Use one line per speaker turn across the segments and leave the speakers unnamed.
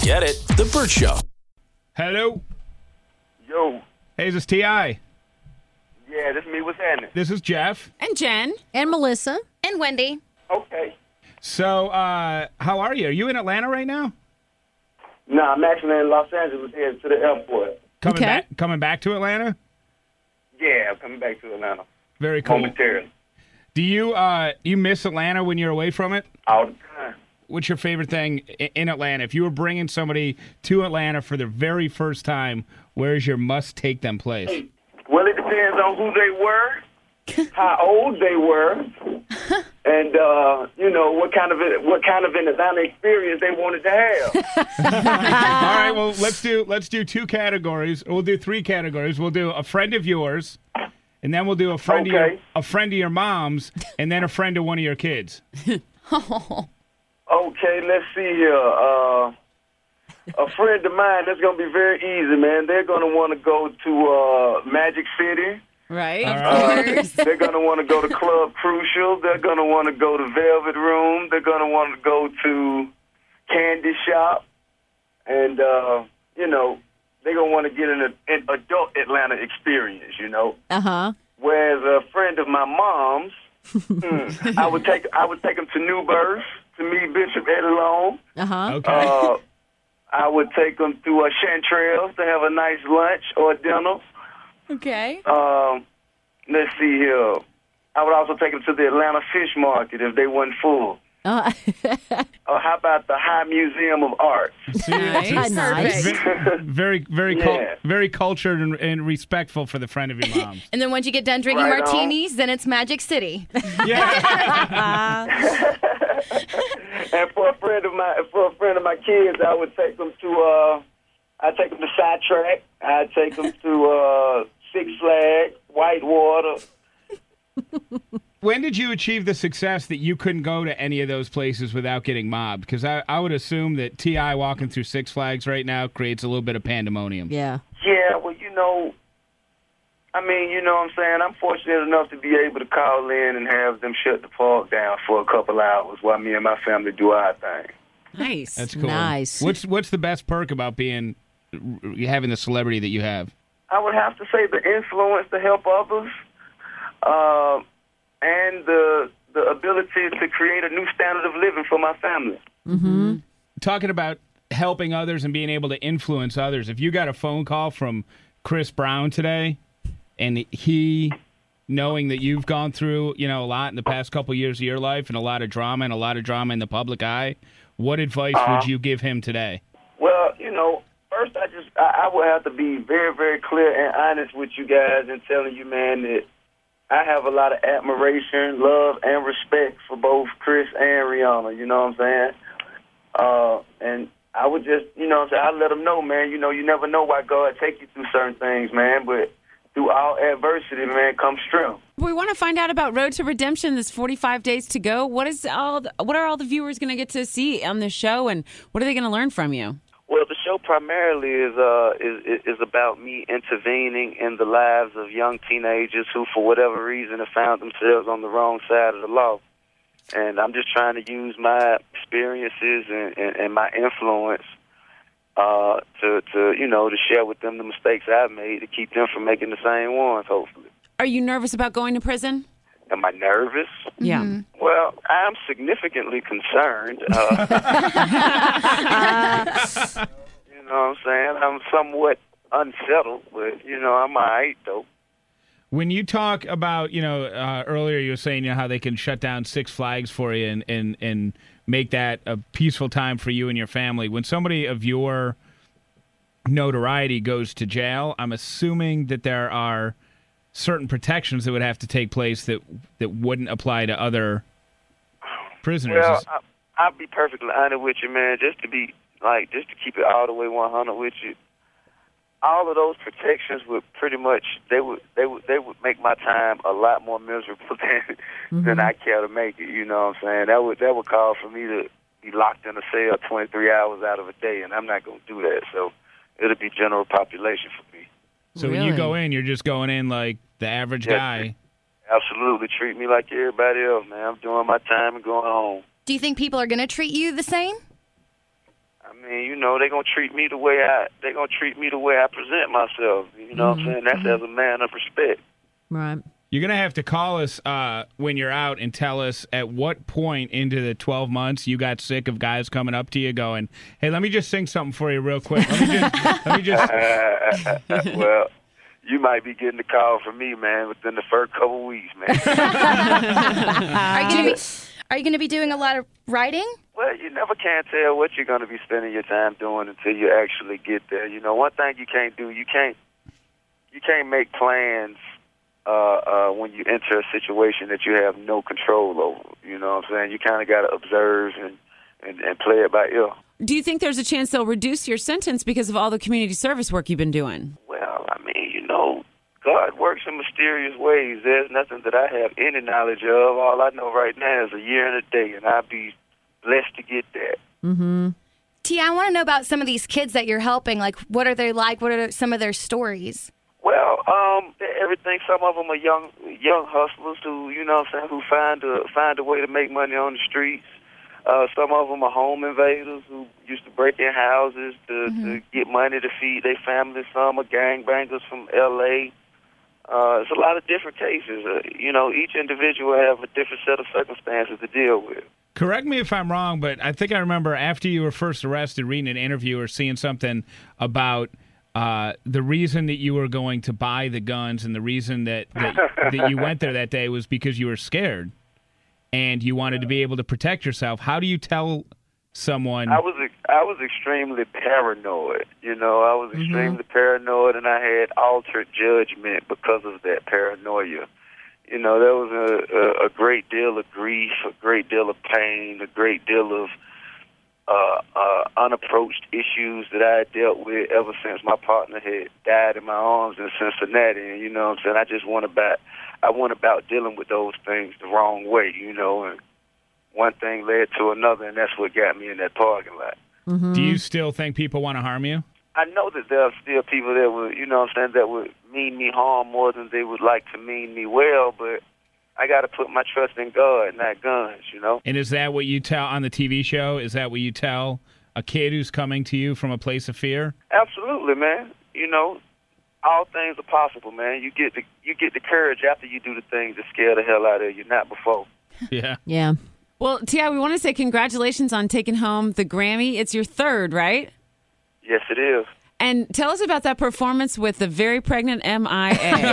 Get it? The Burt Show.
Hello.
Yo.
Hey, is this T.I.?
Yeah, this is me. What's happening?
This is Jeff.
And Jen.
And Melissa.
And Wendy.
Okay.
So, how are you? Are you in Atlanta right now?
No, I'm actually in Los Angeles, headed to the airport.
Coming back to Atlanta?
Yeah, I'm coming back to Atlanta.
Very cool.
Momentarily.
Do you you miss Atlanta when you're away from it?
All the time.
What's your favorite thing in Atlanta? If you were bringing somebody to Atlanta for the very first time, where's your must-take-them place?
Well, it depends on who they were, how old they were, and what kind of an Atlanta experience they wanted to have.
All right, well, let's do two categories. We'll do three categories. We'll do a friend of yours, and then we'll do a friend of your mom's, and then a friend of one of your kids.
Okay, let's see here. A friend of mine, that's going to be very easy, man. They're going to want to go to Magic City.
Right,
of
course.
They're going to want to go to Club Crucial. They're going to want to go to Velvet Room. They're going to want to go to Candy Shop. And, they're going to want to get an adult Atlanta experience,
Uh-huh.
Whereas a friend of my mom's, I would take them to New Birth to meet Bishop Eddie Long.
Uh-huh.
Okay.
I would take them to Chanterelles to have a nice lunch or dinner.
Okay.
Let's see here. I would also take them to the Atlanta Fish Market if they weren't full. Or how about the High Museum of Art?
Nice.
Very, very cultured and respectful for the friend of your mom.
And then once you get done drinking
Right
martinis, then it's Magic City.
Yeah.
And for a friend of my kids, I would take them to Sidetrack. I'd take them to Six Flags, Whitewater.
When did you achieve the success that you couldn't go to any of those places without getting mobbed? Because I would assume that T.I. walking through Six Flags right now creates a little bit of pandemonium.
Yeah.
Yeah, well, what I'm saying? I'm fortunate enough to be able to call in and have them shut the park down for a couple hours while me and my family do our thing.
Nice.
That's cool.
Nice.
What's the best perk about having the celebrity that you have?
I would have to say the influence to help others, and the ability to create a new standard of living for my family.
Mm-hmm.
Talking about helping others and being able to influence others, if you got a phone call from Chris Brown today, and he, knowing that you've gone through, a lot in the past couple years of your life and a lot of drama in the public eye, what advice would you give him today?
Well, first I would have to be very, very clear and honest with you guys and telling you, man, that I have a lot of admiration, love, and respect for both Chris and Rihanna, you know what I'm saying? And I would just, I'd let them know, man, you never know why God take you through certain things, man, but through all adversity, man, comes strength.
We want to find out about Road to Redemption. There's 45 days to go. What are all the viewers going to get to see on this show, and what are they going to learn from you?
Well, the show primarily is about me intervening in the lives of young teenagers who, for whatever reason, have found themselves on the wrong side of the law. And I'm just trying to use my experiences and my influence to share with them the mistakes I've made to keep them from making the same ones, hopefully.
Are you nervous about going to prison?
Am I nervous?
Yeah.
Well, I'm significantly concerned. You know what I'm saying? I'm somewhat unsettled, but, I'm all right, though.
When you talk about, earlier you were saying how they can shut down Six Flags for you and make that a peaceful time for you and your family. When somebody of your notoriety goes to jail, I'm assuming that there are certain protections that would have to take place that wouldn't apply to other prisoners.
Well, I'll be perfectly honest with you, man. Just to keep it all the way 100 with you. All of those protections would pretty much they would make my time a lot more miserable than I care to make it. You know what I'm saying? That would call for me to be locked in a cell 23 hours out of a day, and I'm not going to do that. So it'll be general population for me.
So when you go in, you're just going in like the average guy.
Absolutely, treat me like everybody else, man. I'm doing my time and going home.
Do you think people are going to treat you the same?
I mean, you know, they're gonna treat me the way I present myself. You know what I'm saying? That's as a man of respect.
Right.
You're going to have to call us when you're out and tell us at what point into the 12 months you got sick of guys coming up to you going, hey, let me just sing something for you real quick. Let me just.
Well, you might be getting a call from me, man, within the first couple weeks, man.
Are you going to be doing a lot of writing?
Well, you never can tell what you're going to be spending your time doing until you actually get there. You know, one thing you can't do, you can't make plans when you enter a situation that you have no control over. You know what I'm saying? You kind of got to observe and play it by ear.
Do you think there's a chance they'll reduce your sentence because of all the community service work you've been doing?
Well, I mean, you know, God works in mysterious ways. There's nothing that I have any knowledge of. All I know right now is a year and a day, and I'll be blessed to get that.
Mm-hmm.
T, I want to know about some of these kids that you're helping. Like, what are they like? What are some of their stories?
Well, everything. Some of them are young hustlers who, you know what I'm saying, who find a way to make money on the streets. Some of them are home invaders who used to break in houses to get money to feed their families. Some are gangbangers from L.A. It's a lot of different cases. You know, each individual have a different set of circumstances to deal with.
Correct me if I'm wrong, but I think I remember after you were first arrested reading an interview or seeing something about the reason that you were going to buy the guns and the reason that you went there that day was because you were scared and you wanted to be able to protect yourself. How do you tell someone?
I was extremely paranoid. You know, I was extremely paranoid, and I had altered judgment because of that paranoia. You know, there was a great deal of grief, a great deal of pain, a great deal of unapproached issues that I had dealt with ever since my partner had died in my arms in Cincinnati. And, you know what I'm saying? I went about dealing with those things the wrong way, you know, and one thing led to another, and that's what got me in that parking lot.
Mm-hmm.
Do you still think people want to harm you?
I know that there are still people that would, you know what I'm saying, that would mean me harm more than they would like to mean me well, but I got to put my trust in God, not guns, you know?
And is that what you tell on the TV show? Is that what you tell a kid who's coming to you from a place of fear?
Absolutely, man. You know, all things are possible, man. You get the courage after you do the things that scare the hell out of you, not before.
Yeah.
Yeah.
Well, T.I., we want to say congratulations on taking home the Grammy. It's your third, right?
Yes, it is.
And tell us about that performance with the very pregnant MIA.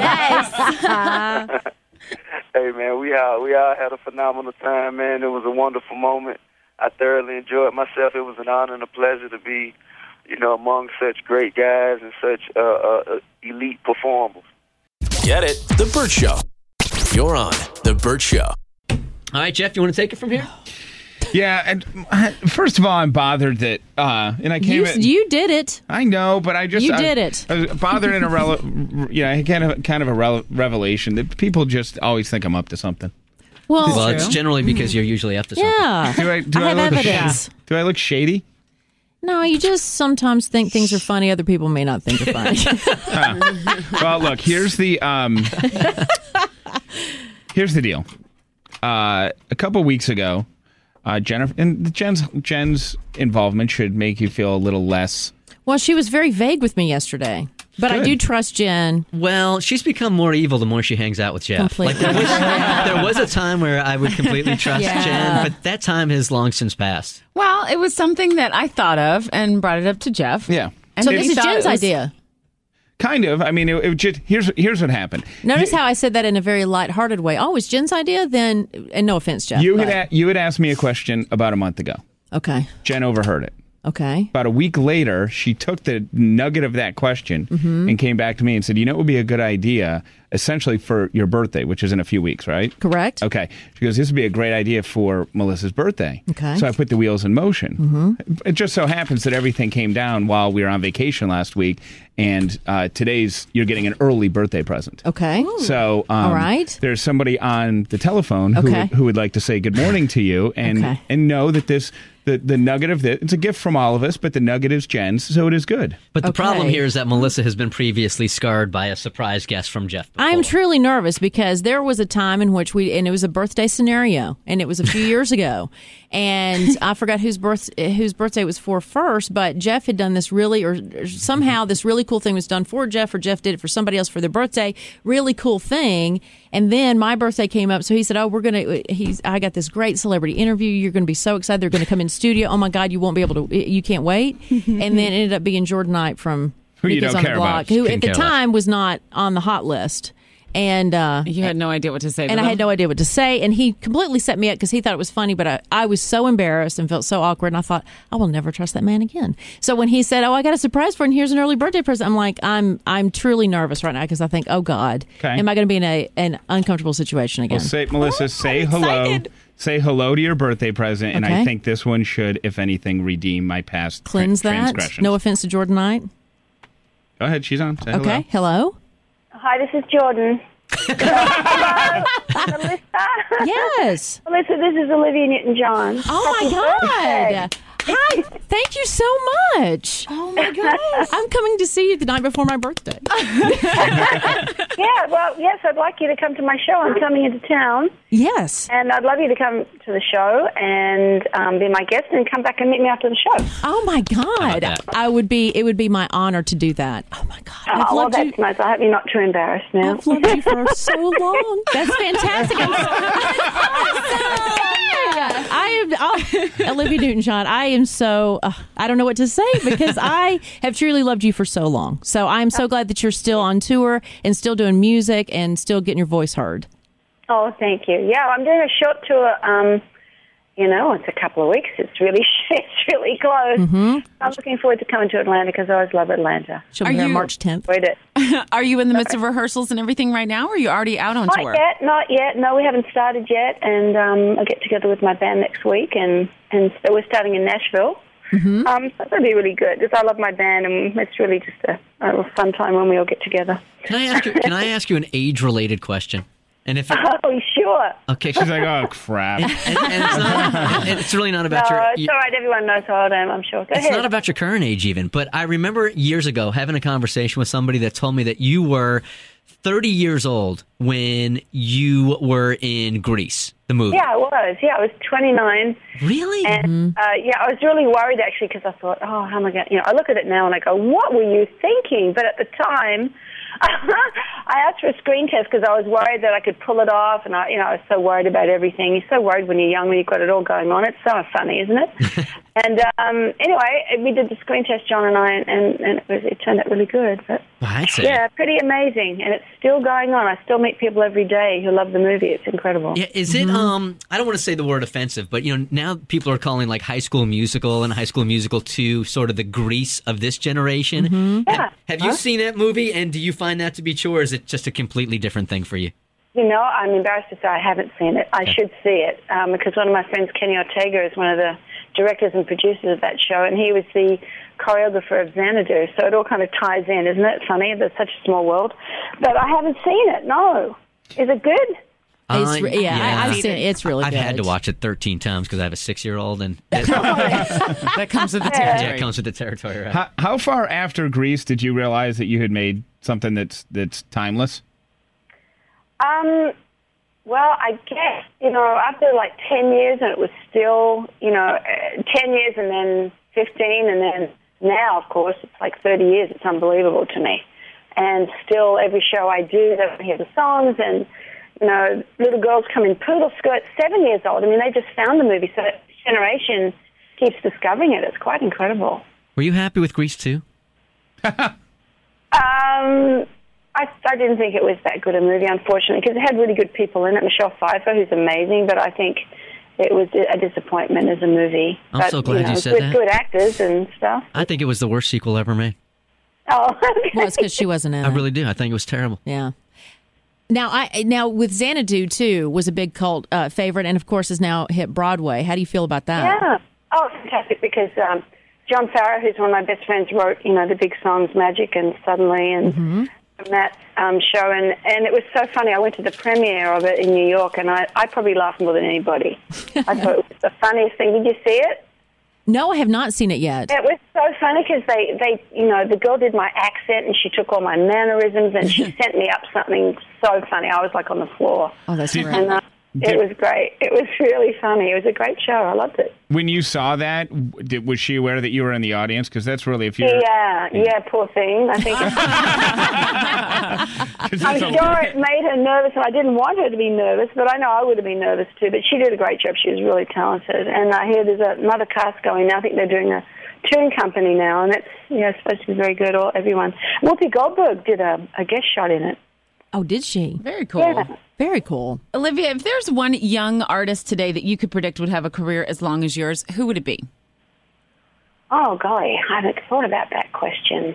Yes.
Hey, man, we all had a phenomenal time, man. It was a wonderful moment. I thoroughly enjoyed myself. It was an honor and a pleasure to be, you know, among such great guys and such elite performers.
Get it? The Burt Show. You're on The Burt Show.
All right, Jeff, you want to take it from here?
Yeah, and first of all, I'm bothered that, and I came.
You did it.
I know, but I just
You did it.
I was bothered in a kind of a revelation that people just always think I'm up to something.
Well, it's generally because you're usually up to something.
Yeah.
Do
I have
look
evidence.
Do I look shady?
No, you just sometimes think things are funny. Other people may not think are funny.
Well, look, here's the deal. A couple weeks ago, Jennifer and Jen's involvement should make you feel a little less.
Well, she was very vague with me yesterday, but
Good.
I do trust Jen.
Well, she's become more evil the more she hangs out with Jeff.
Completely.
Like there was a time where I would completely trust
Yeah.
Jen, but that time has long since passed.
Well, it was something that I thought of and brought it up to Jeff.
Yeah.
And
So
he
this is
thought
Jen's
it was-
idea.
Kind of. I mean, it just here's what happened.
Notice how I said that in a very lighthearted way. Oh, it was Jen's idea? Then, and no offense, Jeff.
You
but-
had asked me a question about a month ago.
Okay.
Jen overheard it.
Okay.
About a week later, she took the nugget of that question and came back to me and said, you know, it would be a good idea, essentially for your birthday, which is in a few weeks, right?
Correct.
Okay. She goes, this would be a great idea for Melissa's birthday.
Okay.
So I put the wheels in motion. It just so happens that everything came down while we were on vacation last week, and you're getting an early birthday present.
Okay.
So
All right.
there's somebody on the telephone
Okay.
who would like to say good morning to you and
Okay.
and know that the nugget of this, it's a gift from all of us, but the nugget is Jen's, so it is good.
But the
Okay.
problem here is that Melissa has been previously scarred by a surprise guest from Jeff before.
I'm truly nervous because there was a time in which and it was a birthday scenario, and it was a few years ago. And I forgot whose birthday it was for first, but Jeff had done this somehow this really cool thing was done for Jeff, or Jeff did it for somebody else for their birthday. Really cool thing. And then my birthday came up, so he said, "Oh, I got this great celebrity interview. You're going to be so excited. They're going to come in studio. Oh my God, you won't be able to. You can't wait." And then it ended up being Jordan Knight from
Who you
Nikki's
don't
on the
care
Block,
about.
who
Couldn't
at the
care
time was not on the hot list. And
You had no idea what to say.
and I had no idea what to say. And he completely set me up because he thought it was funny, but I was so embarrassed and felt so awkward. And I thought, I will never trust that man again. So when he said, "Oh, I got a surprise for you, and here's an early birthday present," I'm like, I'm truly nervous right now because I think, oh God,
Okay.
am I going to be in an uncomfortable situation again?
Well, Melissa, say hello.
excited.
Say hello to your birthday present, and I
Okay.
think this one should, if anything, redeem my past
Cleanse that.
transgressions.
No offense to Jordan Knight.
Go ahead, she's on. Say
Okay, hello.
Hi, this is Jordan. Hello, Melissa.
Yes.
Melissa, this is Olivia Newton-John.
Oh my God. Hi. Thank you so much.
Oh my gosh.
I'm coming to see you the night before my birthday.
Yeah, well, yes, I'd like you to come to my show. I'm coming into town,
Yes.
and I'd love you to come to the show and be my guest and come back and meet me after the show.
Oh my God.
that?
It would be my honor to do that. Oh my God. I've
Oh, well,
loved you.
that's nice. I hope you're not too embarrassed now.
I've loved you for so long. That's fantastic. Olivia Newton-John, I am so, I don't know what to say because I have truly loved you for so long. So I'm so glad that you're still on tour and still doing music and still getting your voice heard.
Oh, thank you. Yeah, I'm doing a short tour. It's a couple of weeks. It's really close.
Mm-hmm.
I'm looking forward to coming to Atlanta because I always love Atlanta.
She'll be
Are
here
you-
March 10th.
Enjoyed it.
Are you in the midst of rehearsals and everything right now, or are you already out on tour?
Not yet. No, we haven't started yet, and I'll get together with my band next week, and so we're starting in Nashville.
Mm-hmm.
So that'll be really good because I love my band, and it's really just a fun time when we all get together.
Can I ask you an age-related question? And if
Oh, sure.
okay,
She's like, oh, crap.
and it's really not about
No,
your.
it's all right. Everyone knows how old I am, I'm sure. Go
It's
ahead.
not about your current age even, but I remember years ago having a conversation with somebody that told me that you were 30 years old when you were in Grease, the movie.
Yeah, I was. Yeah, I was 29.
Really?
And, I was really worried, actually, because I thought, oh, how am I going to... I look at it now and I go, what were you thinking? But at the time, I asked for a screen test because I was worried that I could pull it off, and I was so worried about everything. You're so worried when you're young when you've got it all going on. It's so funny, isn't it? And anyway, we did the screen test, John and I, and it turned out really good. But
I'd say.
yeah, pretty amazing, and it's still going on. I still meet people every day who love the movie. It's incredible.
Yeah, is it? I don't want to say the word offensive, but now people are calling like High School Musical and High School Musical 2 sort of the Grease of this generation.
Yeah.
Have you seen that movie, and do you find that to be true, or is it just a completely different thing for you?
I'm embarrassed to say I haven't seen it. I should see it because one of my friends, Kenny Ortega, is one of the directors and producers of that show, and he was the choreographer of Xanadu, so it all kind of ties in, isn't it? Funny, there's such a small world. But I haven't seen it, no. Is it good?
I've seen it. It's really
I've
good.
had to watch it 13 times because I have a 6-year-old, and
That comes with the
yeah,
territory.
it comes with the territory. Right?
How far after Grease did you realize that you had made something that's timeless?
Well, I guess, after like 10 years, and it was still, 10 years and then 15, and then now, of course, it's like 30 years. It's unbelievable to me. And still, every show I do, they hear the songs, and, little girls come in poodle skirts, 7 years old. I mean, they just found the movie, so that generation keeps discovering it. It's quite incredible.
Were you happy with Grease 2?
I didn't think it was that good a movie, unfortunately, because it had really good people in it. Michelle Pfeiffer, who's amazing, but I think it was a disappointment as a movie.
I'm so glad you said
with
that.
good actors and stuff.
I think it was the worst sequel ever made.
Oh, okay.
Well, it's because she wasn't in
I
it.
really do. I think it was terrible.
Yeah. Now with Xanadu too was a big cult favorite, and of course has now hit Broadway. How do you feel about that?
Yeah. Oh, fantastic, because John Farrar, who's one of my best friends, wrote, the big songs Magic and Suddenly and from that show. And it was so funny. I went to the premiere of it in New York, and I probably laughed more than anybody. I thought it was the funniest thing. Did you see it?
No, I have not seen it yet.
It was so funny because they the girl did my accent and she took all my mannerisms and she sent me up something so funny. I was like on the floor.
Oh, that's
Did-
great.
And It was great. It was really funny. It was a great show. I loved it.
When you saw that, was she aware that you were in the audience? Because that's really, if you're...
Yeah, poor thing. I think I'm sure it made her nervous, and I didn't want her to be nervous, but I know I would have been nervous too. But she did a great job. She was really talented. And I hear there's another cast going now. I think they're doing a touring company now, and it's supposed to be very good. Everyone. Whoopi Goldberg did a guest shot in it.
Oh, did she?
Very cool.
Yeah.
Very cool.
Olivia, if there's one young artist today that you could predict would have a career as long as yours, who would it be?
Oh, golly, I haven't thought about that question.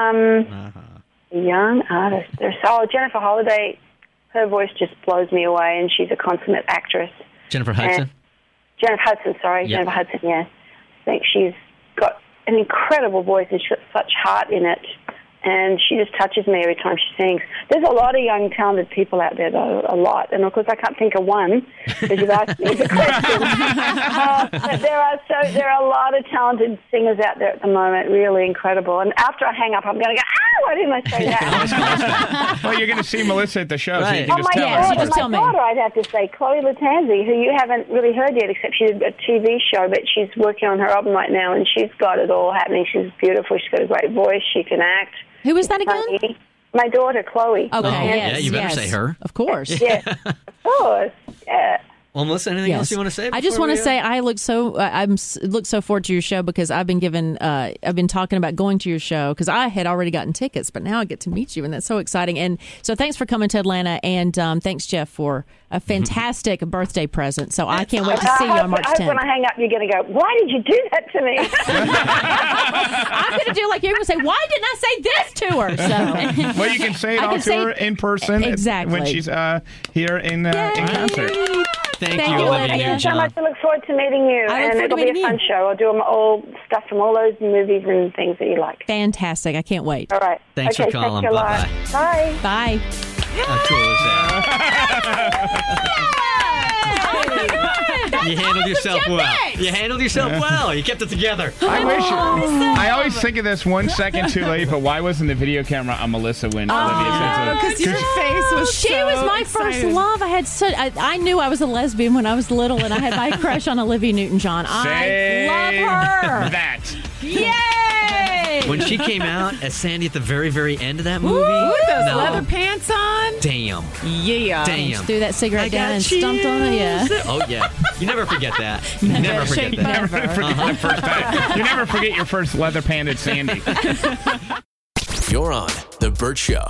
Young artist. Jennifer Holliday, her voice just blows me away, and she's a consummate actress.
Jennifer Hudson?
Jennifer Hudson, yes. I think she's got an incredible voice, and she's got such heart in it. And she just touches me every time she sings. There's a lot of young, talented people out there, though, a lot. And, of course, I can't think of one, because you've asked me the question. But there are a lot of talented singers out there at the moment, really incredible. And after I hang up, I'm going to go, why didn't I say that?
Well, you're going to see Melissa at the show, so you
Right.
can just tell her.
My daughter, I'd have to say, Chloe Latanzi, who you haven't really heard yet, except she did a TV show, but she's working on her album right now, and she's got it all happening. She's beautiful. She's got a great voice. She can act.
Who is that again?
Funny. My daughter, Chloe.
Okay,
yeah, you better say her.
Of course.
Yeah, of course. Yeah.
Well, Melissa, anything else you want to say?
I just want to say I look so look so forward to your show because I've been talking about going to your show because I had already gotten tickets, but now I get to meet you, and that's so exciting. And so thanks for coming to Atlanta, and thanks, Jeff, for a fantastic birthday present. So I can't wait to see you on March 10th.
When I hang up, you're going to go, why did you do that to me?
I'm going to do like you're going to say, why didn't I say this to her? So,
well, you can say it all to her in person
exactly.
when she's here in concert.
Thank you, Olivia.
Thank you so much. I look forward to meeting you, and it'll be a fun show. I'll do all stuff from all those movies and things that you like.
Fantastic. I can't wait.
All right.
Thanks for calling.
Bye-bye. Bye.
Bye.
How cool is that? You handled yourself well. You handled yourself well. You kept it together.
I always think of this 1 second too late, but why wasn't the video camera on Melissa when Olivia said so?
Because your face was
She was my first love. I knew I was a lesbian when I was little, and I had my crush on Olivia Newton-John. I love her.
That.
Yay!
When she came out as Sandy at the very, very end of that movie.
With those leather pants on.
Damn.
Yeah.
Damn.
Threw that cigarette down and stomped on it. Yeah.
Oh, yeah. You never forget that. You never forget that.
Never forget the first time. You never forget your first leather-panted Sandy.
You're on The Burt Show.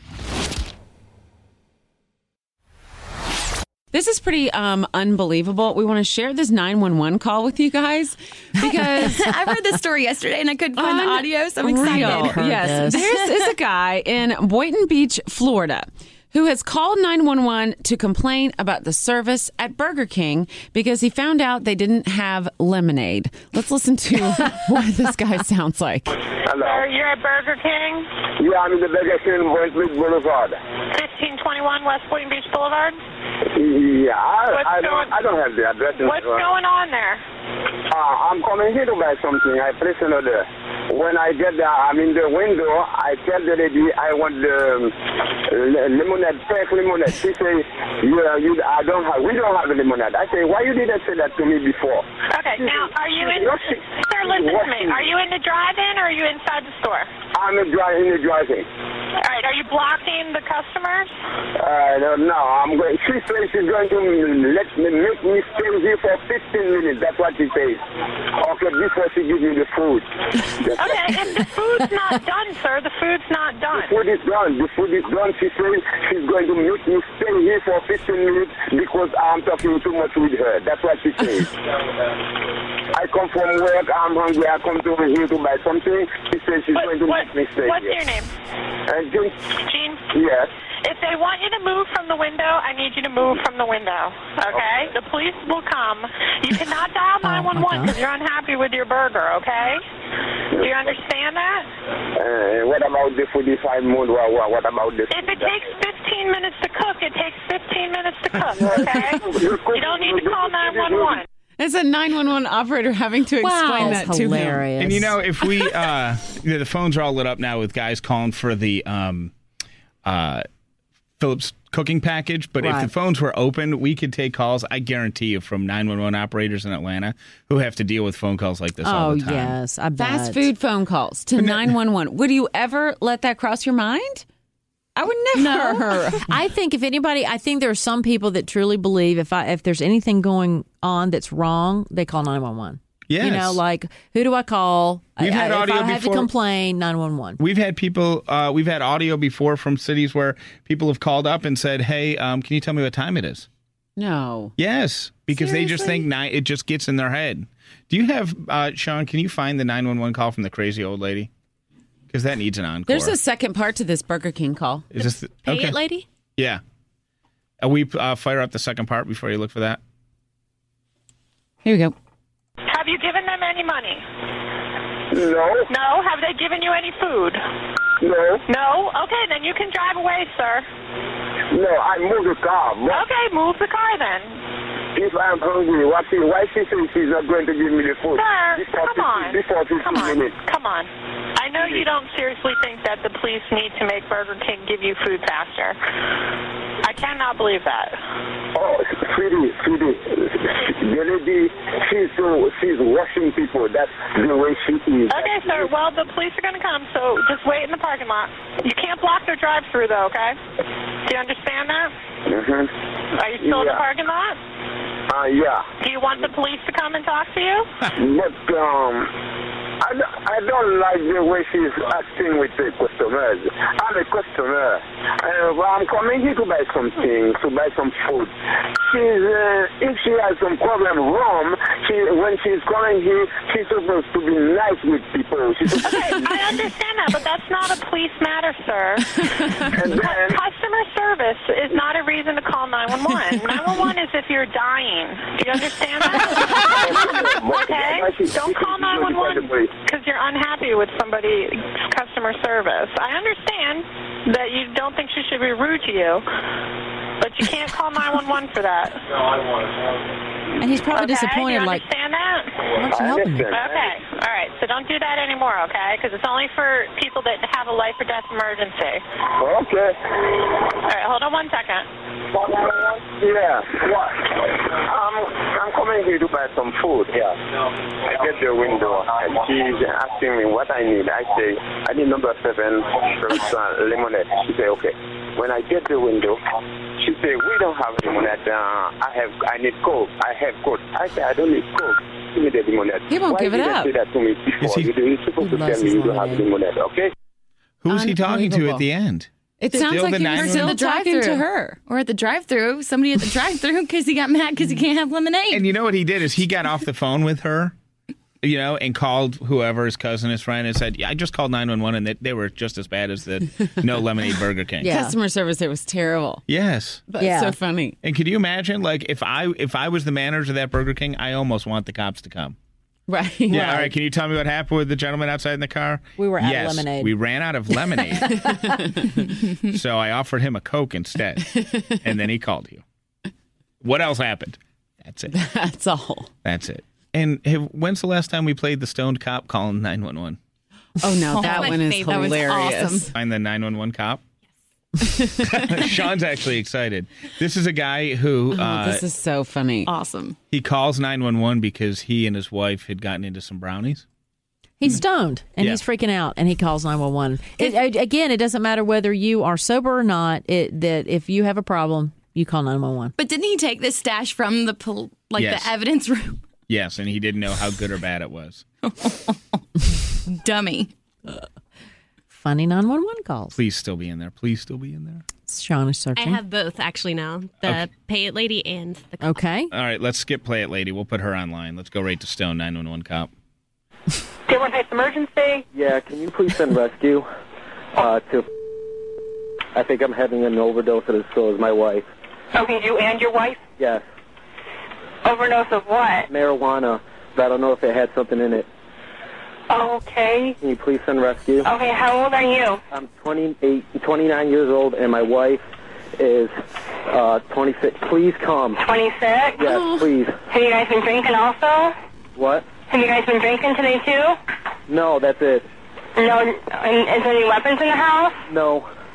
This is pretty unbelievable. We want to share this 911 call with you guys because
I read this story yesterday and I couldn't find the audio, so I'm excited.
Yes, this is a guy in Boynton Beach, Florida, who has called 911 to complain about the service at Burger King because he found out they didn't have lemonade. Let's listen to what this guy sounds like.
Hello.
Sir, you're at Burger King?
Yeah, I'm in the Burger King, Boynton Beach Boulevard.
1521 West Boynton Beach Boulevard?
Yeah, I don't have the address.
What's going on there?
I'm coming here to buy something. I place an order. When I get there, I'm in the window. I tell the lady I want the lemonade, fake lemonade. She says, we don't have the lemonade. I say, why you didn't say that to me before?
Okay, now, are you in... Sir, listen to me. Are you in the drive-in or are you inside the store?
I'm in the drive-in.
All right, are you blocking the customers?
No, I'm going. She says she's going to make me stay here for 15 minutes. That's what she says. Okay, before she gives me the food.
Okay, if the food's not done, sir, the food's not done.
The food is done. The food is done. She says she's going to make me stay here for 15 minutes because I'm talking too much with her. That's what she says. I come from work. I'm hungry. I come to here to buy something. She says she's going to make me stay
What's
here.
your name?
Jean.
Jean?
Yes.
If they want you to move from the window, I need you to move from the window, okay? The police will come. You cannot dial 911 because you're unhappy with your burger, okay? Do you understand that?
What about the food if I move? What about the food?
If it takes 15 minutes to cook, it takes 15 minutes to cook, okay? You don't need to call 911.
It's a 911 operator having to explain that to him.
And if we, the phones are all lit up now with guys calling for the Phillips cooking package, but if
Right.
the phones were open, we could take calls, I guarantee you, from 911 operators in Atlanta who have to deal with phone calls like this all
Oh,
the time.
yes. I bet.
Fast food phone calls to 911. Would you ever let that cross your mind? I would never.
I think if anybody, I think there are some people that truly believe if there's anything going on that's wrong, they call 911.
Yes.
You know, like, who do I call?
We've had audio
if I have to
before.
complain, 911.
We've had people, we've had audio before from cities where people have called up and said, hey, can you tell me what time it is?
No.
Yes, because they just think it just gets in their head. Do you have, Sean, can you find the 911 call from the crazy old lady? Because that needs an encore.
There's a second part to this Burger King call.
Is this the,
Pay it, lady?
Yeah. We fire up the second part before you look for that?
Here we go.
Have you given them any money?
No.
No? Have they given you any food?
No.
No? Okay, then you can drive away, sir.
No, I moved the car.
Okay, move the car then.
If I'm hungry, why she say she's not going to give me the food?
Sir, come on.
Before 15
Come on.
minutes.
Come on. I know you don't seriously think that the police need to make Burger King give you food faster. I cannot believe that.
Oh, sweetie. The lady, she's washing people. That's the way she is.
Okay, sir. Well, the police are going to come, so just wait in the parking lot. You can't block their drive-thru, though, okay? Do you understand that?
Mm-hmm.
Are you still in the
Yeah.
parking lot?
Yeah.
Do you want the police to come and talk to you?
But, I don't like the way she's acting with the customers. I'm a customer. I'm coming here to buy something, to buy some food. If she has some problem wrong, when she's coming here, she's supposed to be nice with people.
Okay, I understand that, but that's not a police matter, sir.
And then,
Customer service is not a reason to call 911. 911 is if you're dying. Do you understand that? Okay? Don't call 911 because you're unhappy with somebody's customer service. I understand that you don't think she should be rude to you, but you can't call 911 for that.
And he's probably
Okay?
disappointed,
Do you
like,
understand that?
why aren't you helping me?
Okay, all right. So don't do that anymore, okay? Because it's only for people that have a life or death emergency.
okay.
All right, hold on 1 second.
Yeah. What? I'm coming here to buy some food. Yeah. I get the window and she's asking me what I need. I say, I need number 7 lemonade. She say, okay. When I get the window, she say, we don't have lemonade. I need Coke. I have Coke. I say, I don't need Coke. Give me the lemonade.
He won't
Why
give it
did you
up.
say that to me before? You're supposed to tell me you don't have lemonade, okay?
Who's he talking to at
Unbelievable.
the end?
It
Still
sounds like
the
you're
911?
still
The
talking to
drive-thru.
her.
Or at the drive-thru, somebody at the drive-thru because he got mad because he can't have lemonade.
And you know what he did is he got off the phone with her, and called whoever, his cousin, his friend, and said, yeah, I just called 911, and they were just as bad as the no lemonade Burger King.
Yeah.
Customer service there was terrible.
Yes.
But
Yeah.
so funny.
And could you imagine, like, if I was the manager of that Burger King, I almost want the cops to come.
Right.
Yeah, all right, can you tell me what happened with the gentleman outside in the car?
We were out of
Yes,
lemonade.
we ran out of lemonade. So I offered him a Coke instead. And then he called you. What else happened? That's it.
That's all.
That's it. And when's the last time we played the stoned cop calling 911?
Oh, no, that
my
one is
favorite. That was
hilarious.
awesome.
Find the 911 cop? Sean's actually excited. This is a guy who
This is so funny.
Awesome.
he calls 911 because he and his wife had gotten into some brownies.
He's stoned and
Yeah.
he's freaking out, and he calls 911. Again, it doesn't matter whether you are sober or not. That if you have a problem, you call 911.
But didn't he take this stash from the
Yes.
the evidence room?
Yes, and he didn't know how good or bad it was.
Dummy.
Funny 911 calls.
Please still be in there. Please still be in there.
Sean is
I
searching.
have both actually now. The Pay It Lady and the cop.
Okay.
All right, let's skip Play It Lady. We'll put her online. Let's go right to Stone 911 cop.
Dearborn Heights Emergency.
Yeah, can you please send rescue to... I think I'm having an overdose, and so is my wife.
Okay, you and your wife?
Yes,
Overdose of what?
marijuana, but I don't know if it had something in it.
Okay.
Can you please send rescue?
Okay, how old are you?
I'm 29 years old, and my wife is 26. Please come.
26?
Yes, please.
Have you guys been drinking also?
What?
Have you guys been drinking today too?
No, that's it.
No, and is there any weapons in the house?
No.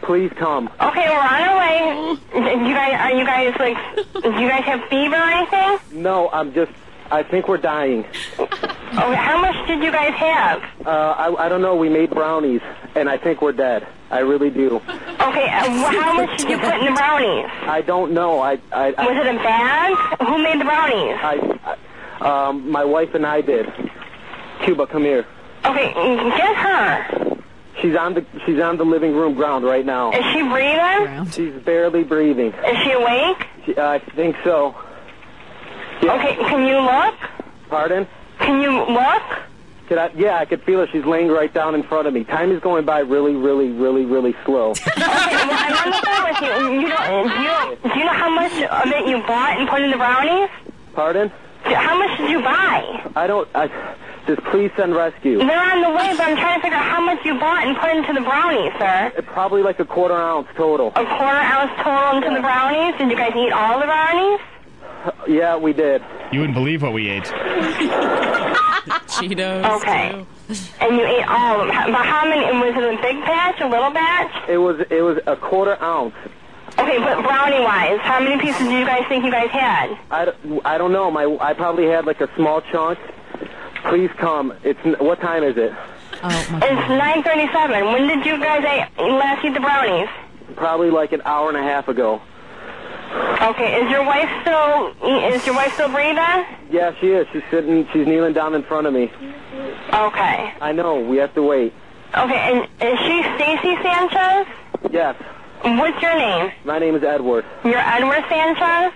Please come.
Okay, we're on our way. Do you guys have fever or anything?
No, I think we're dying.
Okay, how much did you guys have?
I don't know. We made brownies, and I think we're dead. I really do.
Okay, how much did you put in the brownies?
I don't know.
Was it a bag? Who made the brownies?
My wife and I did. Cuba, come here.
Okay, get her.
She's on the living room ground right now.
Is she breathing?
She's barely breathing.
Is she awake?
I think so. Yeah.
Okay, can you look?
Pardon?
Can you look?
Yeah, I could feel her. She's laying right down in front of me. Time is going by really, really, really, really slow.
Okay, well, I'm on the phone with you. Do you know how much of it you bought and put in the brownies?
Pardon?
How much did you buy?
Just please send rescue.
They're on the way, but I'm trying to figure out how much you bought and put into the brownies, sir.
Probably like a quarter ounce total.
A quarter ounce total into the brownies? Did you guys eat all the brownies?
Yeah, we did.
You wouldn't believe what we ate.
Cheetos.
Okay. And you ate all of them. But how many? Was it a big batch, a little batch?
It was a quarter ounce.
Okay, but brownie-wise, how many pieces do you guys think you guys had?
I don't know. I probably had like a small chunk. Please come. What time is it?
It's 9:37. When did you guys last eat the brownies?
Probably like an hour and a half ago.
Okay, is your wife still breathing?
Yeah, she is. She's kneeling down in front of me.
Okay.
I know. We have to wait.
Okay, and is she Stacy Sanchez?
Yes.
What's your name?
My name is Edward.
You're Edward Sanchez?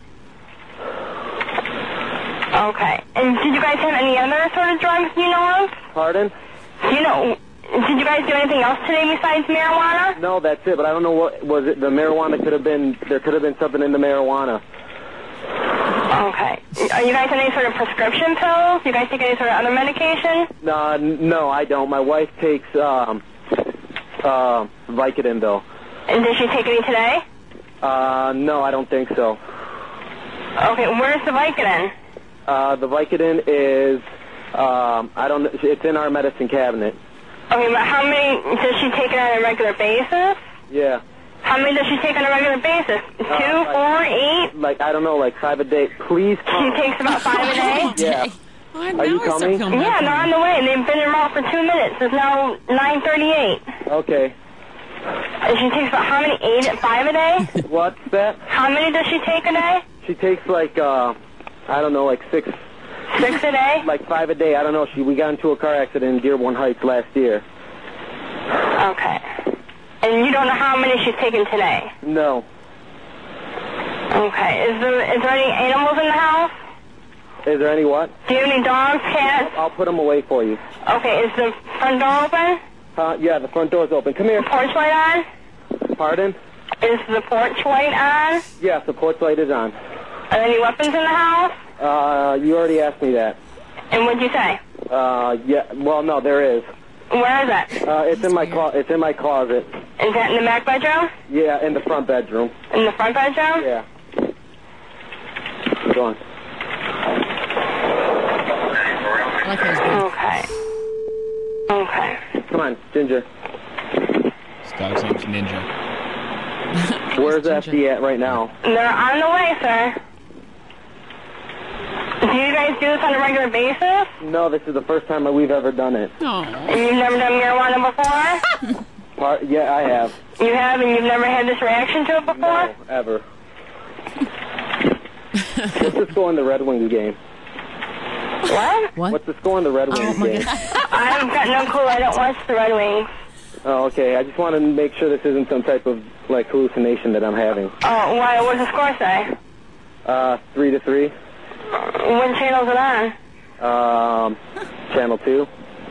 Okay. And did you guys have any other sort of drugs you know of?
Pardon?
Did you guys do anything else today besides marijuana?
No, that's it. But I don't know what was it. The marijuana could have been. There could have been something in the marijuana.
Okay. Are you guys on any sort of prescription pills? Do you guys take any sort of other medication?
No, I don't. My wife takes Vicodin though.
And did she take any today?
No, I don't think so.
Okay, where's the Vicodin?
The Vicodin is I don't. It's in our medicine cabinet.
Okay, but how many does she take it on a regular basis?
Yeah.
How many does she take on a regular basis? 2, 4, 8?
Like, I don't know, like 5 a day. Please come.
She takes about 5 a day?
Yeah. Are you coming?
Yeah, they're on the way. They've been en route for 2 minutes. It's now 9:38.
Okay.
And she takes about how many? 5 a day?
What's that?
How many does she take a day?
She takes like, I don't know, like 6.
6 a day?
Like 5 a day. I don't know. We got into a car accident in Dearborn Heights last year.
Okay. And you don't know how many she's taken today?
No.
Okay. Is there any animals in the house?
Is there any what?
Do you have any dogs, cats?
I'll put them away for you.
Okay. Is the front door open?
Yeah, the front door's open. Come here.
Porch light on?
Pardon?
Is the porch light on?
Yes, the porch light is on.
Are there any weapons in the house?
You already asked me that.
And what'd you say?
Yeah. Well, no, there is.
Where is it?
It's in my it's in my closet.
Is that in the back bedroom?
Yeah, in the front bedroom.
In the front bedroom?
Yeah. Go on.
Okay. Okay.
Come on, Ginger.
This dog's name's Ninja.
Where's FD at right now?
They're on the way, sir. Do you guys do this on a regular basis?
No, this is the first time we've ever done it.
And you've never done marijuana before?
Yeah, I have.
You have, and you've never had this reaction to it before?
No, ever. What's the score in the Red Wings game?
What?
What's the score in the Red Wings game?
I've got no clue. I don't watch the Red Wings.
Oh, okay. I just want to make sure this isn't some type of, like, hallucination that I'm having.
Oh, why? What does the score say?
3-3.
What channel is it on?
Channel 2.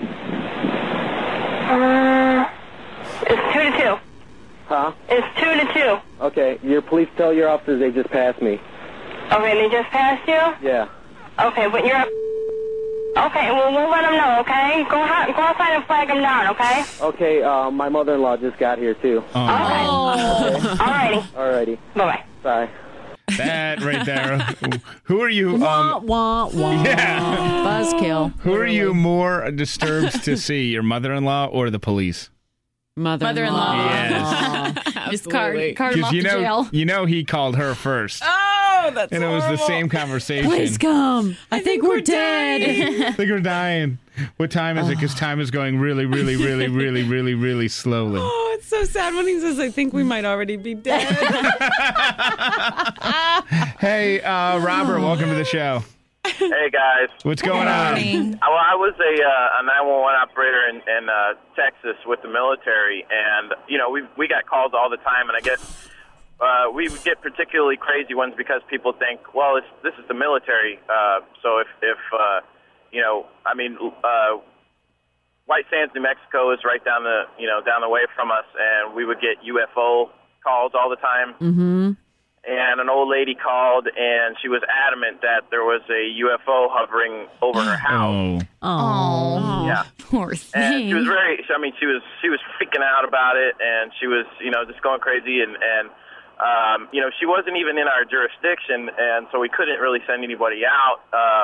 It's 2-2.
Huh?
It's 2-2.
Okay. Your police tell your officers they just passed me.
Okay, they just passed you?
Yeah.
Okay, but you're... Okay, well, we'll let them know, okay? Go outside and flag them down, okay?
Okay, my mother-in-law just got here, too.
Oh.
Okay. Alrighty.
Alrighty.
Bye-bye.
Bye.
That right there. Who are you?
Wah, wah.
Yeah.
Buzzkill.
Who are you more disturbed to see, your mother-in-law or the police?
Mother-in-law.
Yes.
Just card him off to jail.
You know he called her first.
Oh, that's
And it was the
horrible.
same conversation.
Please come. I think we're dead.
I think we're dying. What time is it? Because time is going really, really, really, really, really, really slowly.
Oh, it's so sad when he says, I think we might already be dead.
Hey, Robert, welcome to the show.
Hey guys,
What's going on?
Well, I was a 911 operator in Texas with the military, and we got calls all the time, and I guess we would get particularly crazy ones because people think, well, this is the military, so if White Sands, New Mexico is right down the way from us, and we would get UFO calls all the time.
Mm-hmm.
And an old lady called, and she was adamant that there was a UFO hovering over her house.
Oh,
Yeah.
poor thing.
And she was she was freaking out about it, and she was, just going crazy, and she wasn't even in our jurisdiction, and so we couldn't really send anybody out.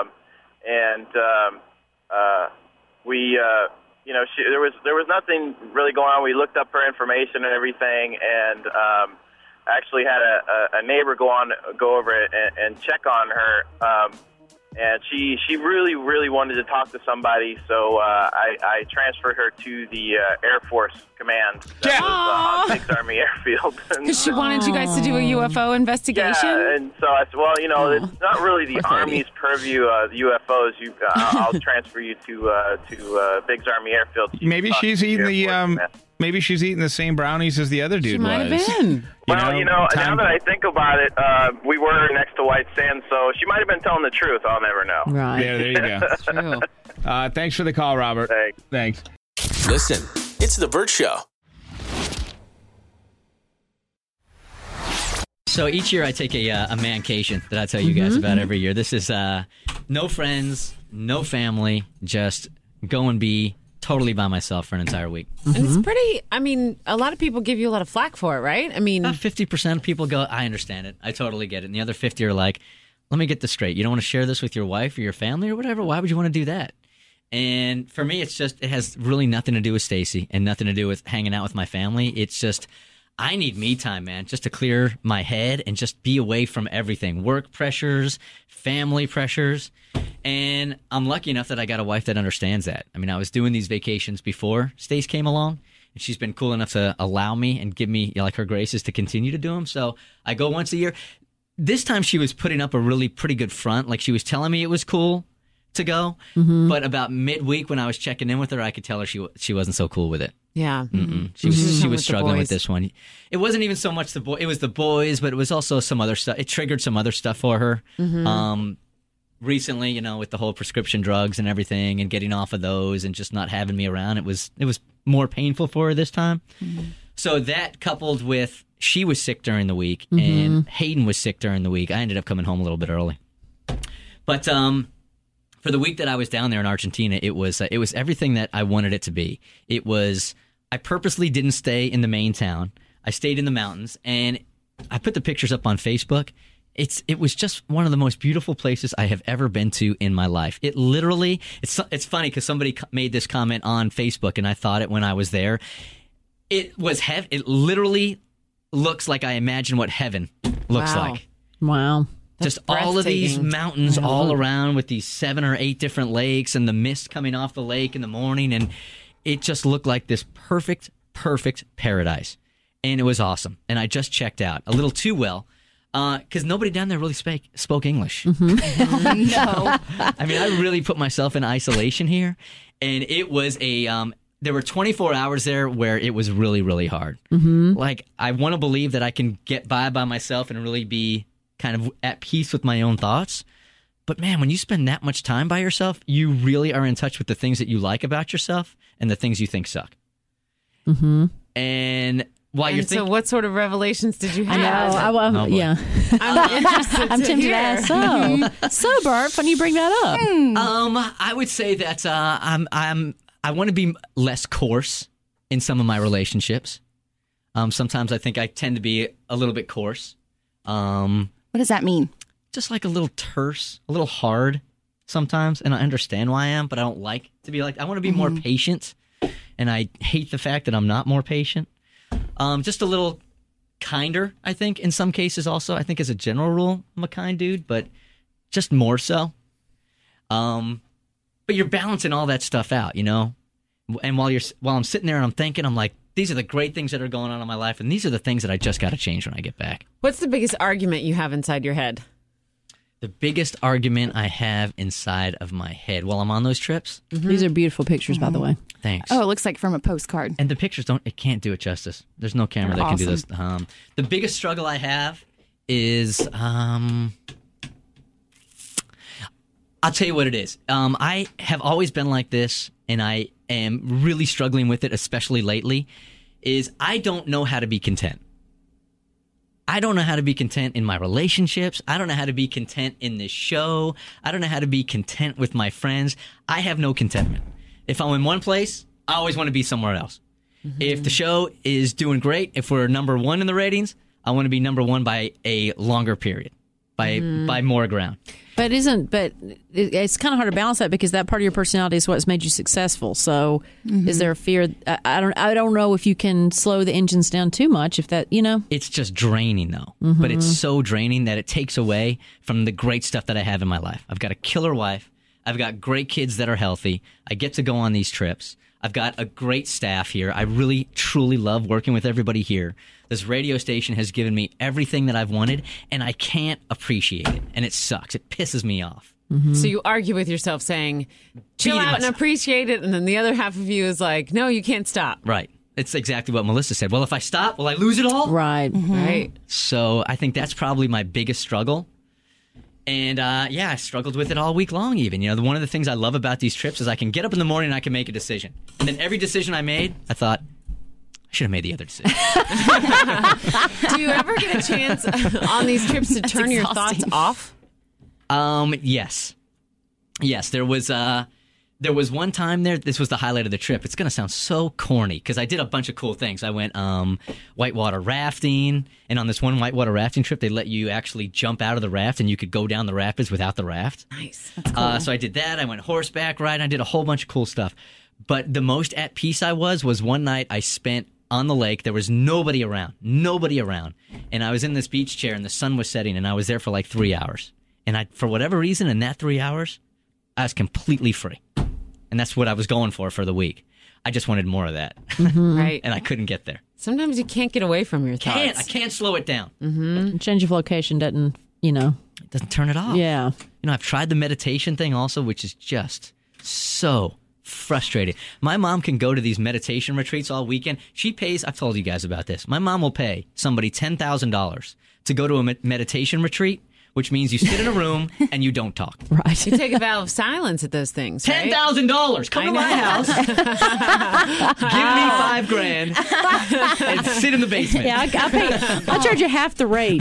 There was nothing really going on. We looked up her information and everything, and actually had a neighbor go over it and check on her. And she really, really wanted to talk to somebody, so I transferred her to the Air Force Command that was on Biggs Army Airfield.
Because she wanted you guys to do a UFO investigation?
Yeah, and so I said, well, it's not really the Army's purview, the UFOs. I'll transfer you to Biggs Army Airfield.
Maybe she's eating Maybe she's eating the same brownies as the other dude was.
Might have been.
Now that I think about it, we were next to White Sands, so she might have been telling the truth. I'll never know.
Right.
Yeah, there you go.
That's true.
Thanks for the call, Robert. Thanks.
Listen, it's The Burt Show.
So each year I take a mancation that I tell you guys about every year. This is no friends, no family, just go and be totally by myself for an entire week.
And it's pretty, a lot of people give you a lot of flack for it, right?
50% of people go, I understand it. I totally get it. And the other 50 are like, let me get this straight. You don't want to share this with your wife or your family or whatever? Why would you want to do that? And for me, it has really nothing to do with Stacy and nothing to do with hanging out with my family. It's just, I need me time, man, just to clear my head and just be away from everything. Work pressures, family pressures. And I'm lucky enough that I got a wife that understands that. I was doing these vacations before Stace came along, and she's been cool enough to allow me and give me her graces to continue to do them. So I go once a year. This time she was putting up a really pretty good front. Like, she was telling me it was cool to go, but about midweek when I was checking in with her, I could tell her she wasn't so cool with it.
Yeah.
She was struggling with this one. It wasn't even so much it was the boys, but it was also some other stuff. It triggered some other stuff for her. Recently, with the whole prescription drugs and everything and getting off of those and just not having me around, it was more painful for her this time. So that, coupled with she was sick during the week and Hayden was sick during the week, I ended up coming home a little bit early. But for the week that I was down there in Argentina, it was everything that I wanted it to be. I purposely didn't stay in the main town. I stayed in the mountains, and I put the pictures up on Facebook. It was just one of the most beautiful places I have ever been to in my life. It literally, it's funny because somebody made this comment on Facebook, and I thought it when I was there. It literally looks like I imagine what heaven looks like.
Wow.
Just all of these mountains all around with these 7 or 8 different lakes and the mist coming off the lake in the morning. And it just looked like this perfect paradise. And it was awesome. And I just checked out a little too well because nobody down there really spoke English.
Oh, no.
I really put myself in isolation here. And it was there were 24 hours there where it was really, really hard. Like, I want to believe that I can get by myself and really be kind of at peace with my own thoughts. But man, when you spend that much time by yourself, you really are in touch with the things that you like about yourself and the things you think suck. And while you're thinking,
so what sort of revelations did you have?
I know. Yeah.
I'm interested.
I'm tempted to ask. So Bart, funny you bring that up.
I would say that I want to be less coarse in some of my relationships. Sometimes I think I tend to be a little bit coarse.
What does that mean?
Just like a little terse, a little hard sometimes. And I understand why I am, but I don't like to be like, I want to be more patient and I hate the fact that I'm not more patient. Just a little kinder, I think, in some cases also. I think as a general rule, I'm a kind dude, but just more so. But you're balancing all that stuff out, you know? And while I'm sitting there and I'm thinking, I'm like, these are the great things that are going on in my life, and these are the things that I just got to change when I get back.
What's the biggest argument you have inside your head?
The biggest argument I have inside of my head while I'm on those trips.
These are beautiful pictures, by the way.
Thanks.
Oh, it looks like from a postcard.
And the pictures can't do it justice. There's no camera
They're
that can do this.
awesome.
The biggest struggle I have is, I'll tell you what it is. I have always been like this, and I am really struggling with it, especially lately, is I don't know how to be content. I don't know how to be content in my relationships. I don't know how to be content in this show. I don't know how to be content with my friends. I have no contentment. If I'm in one place, I always want to be somewhere else. If the show is doing great, if we're number one in the ratings, I want to be number one by a longer period, by more ground.
But it's kind of hard to balance that because that part of your personality is what's made you successful. So is there a fear? I don't know if you can slow the engines down too much. If that,
it's just draining though. But it's so draining that it takes away from the great stuff that I have in my life. I've got a killer wife. I've got great kids that are healthy. I get to go on these trips. I've got a great staff here. I really, truly love working with everybody here. This radio station has given me everything that I've wanted, and I can't appreciate it. And it sucks. It pisses me off.
So you argue with yourself saying, chill out and appreciate it. And then the other half of you is like, no, you can't stop.
Right. It's exactly what Melissa said. Well, if I stop, will I lose it all?
Right.
Right.
So I think that's probably my biggest struggle. And, I struggled with it all week long even. One of the things I love about these trips is I can get up in the morning and I can make a decision. And then every decision I made, I thought, I should have made the other decision.
Do you ever get a chance on these trips to turn your thoughts off?
Yes. Yes, there was one time there, this was the highlight of the trip. It's going to sound so corny because I did a bunch of cool things. I went whitewater rafting, and on this one whitewater rafting trip, they let you actually jump out of the raft and you could go down the rapids without the raft.
Nice.
That's cool.
So I did that. I went horseback riding. I did a whole bunch of cool stuff. But the most at peace I was one night I spent on the lake. There was nobody around. And I was in this beach chair and the sun was setting and I was there for like 3 hours. And for whatever reason, in that 3 hours, I was completely free. And that's what I was going for the week. I just wanted more of that.
Right.
And I couldn't get there.
Sometimes you can't get away from your thoughts.
I can't slow it down.
Change of location doesn't,
It doesn't turn it off.
Yeah.
I've tried the meditation thing also, which is just so frustrating. My mom can go to these meditation retreats all weekend. She pays, I've told you guys about this. My mom will pay somebody $10,000 to go to a meditation retreat, which means you sit in a room and you don't talk.
Right.
You take a vow of silence at those things, right?
$10,000. Come to my house. Give me $5,000 and sit in the basement.
Yeah, I'll charge you half the rate.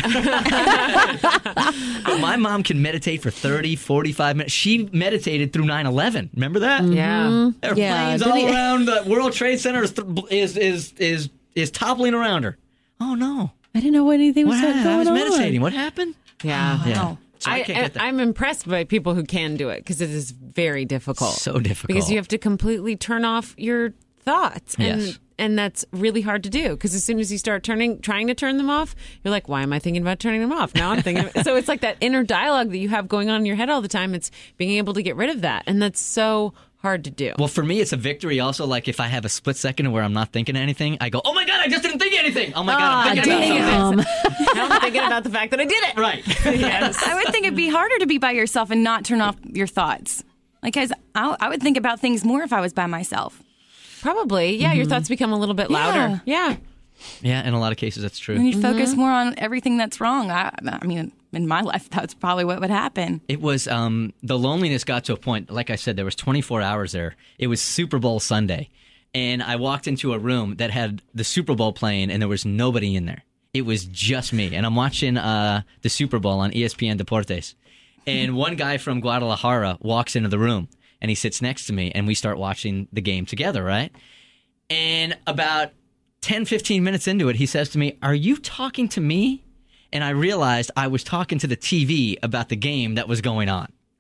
But my mom can meditate for 30, 45 minutes. She meditated through 9/11. Remember that?
Yeah.
Airplanes all around the World Trade Center is toppling around her. Oh no!
I didn't know anything was going on.
I was meditating. What happened?
Yeah.
Yeah. So I can't get that.
I'm impressed by people who can do it because it is very difficult.
So difficult.
Because you have to completely turn off your thoughts.
Yes.
And that's really hard to do because as soon as you start trying to turn them off, you're like, why am I thinking about turning them off? Now I'm thinking. So it's like that inner dialogue that you have going on in your head all the time. It's being able to get rid of that. And that's so hard to do.
Well, for me, it's a victory also. Like if I have a split second where I'm not thinking anything, I go, oh my God, I just didn't think anything. Oh my God, I'm thinking about something.
Now I'm thinking about the fact that I did it.
Right.
Yes.
I would think it'd be harder to be by yourself and not turn off your thoughts. Like, I would think about things more if I was by myself.
Probably. Yeah, your thoughts become a little bit louder. Yeah.
Yeah, in a lot of cases, that's true.
And you'd focus more on everything that's wrong. I mean, in my life, that's probably what would happen.
It was, the loneliness got to a point, like I said, there was 24 hours there. It was Super Bowl Sunday. And I walked into a room that had the Super Bowl playing, and there was nobody in there. It was just me. And I'm watching the Super Bowl on ESPN Deportes. And one guy from Guadalajara walks into the room, and he sits next to me, and we start watching the game together, right? And about 10, 15 minutes into it, he says to me, are you talking to me? And I realized I was talking to the TV about the game that was going on.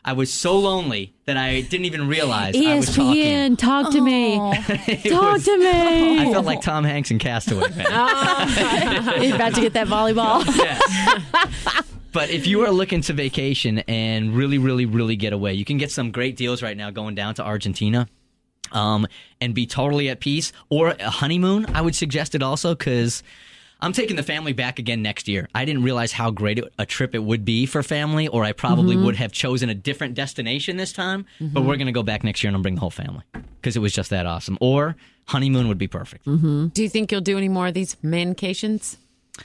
I was so lonely that I didn't even realize I was talking.
ESPN, talk to me. Talk to me.
I felt like Tom Hanks in Castaway, man.
You're about to get that volleyball.
Yes. But if you are looking to vacation and really, really, really get away, you can get some great deals right now going down to Argentina and be totally at peace. Or a honeymoon, I would suggest it also, because I'm taking the family back again next year. I didn't realize how great a trip it would be for family, or I probably would have chosen a different destination this time. But we're going to go back next year and I'll bring the whole family because it was just that awesome. Or honeymoon would be perfect.
Do you think you'll do any more of these mancations?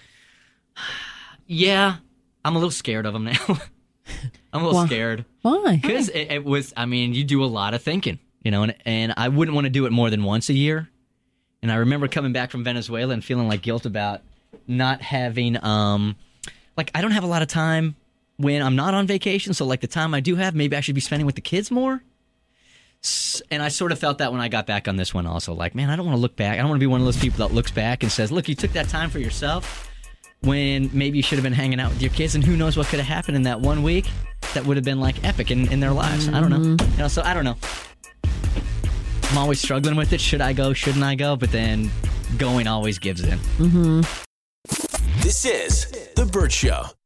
Yeah, I'm a little scared of them now. I'm a little scared.
Why?
Because it was, I mean, you do a lot of thinking, you know, and I wouldn't want to do it more than once a year. And I remember coming back from Venezuela and feeling like guilt about not having, like, I don't have a lot of time when I'm not on vacation. So, like, the time I do have, maybe I should be spending with the kids more. And I sort of felt that when I got back on this one also. Like, man, I don't want to look back. I don't want to be one of those people that looks back and says, look, you took that time for yourself when maybe you should have been hanging out with your kids. And who knows what could have happened in that 1 week that would have been, like, epic in their lives. I don't know. You know, so I don't know. I'm always struggling with it. Should I go? Shouldn't I go? But then going always gives in.
This is The Bert Show.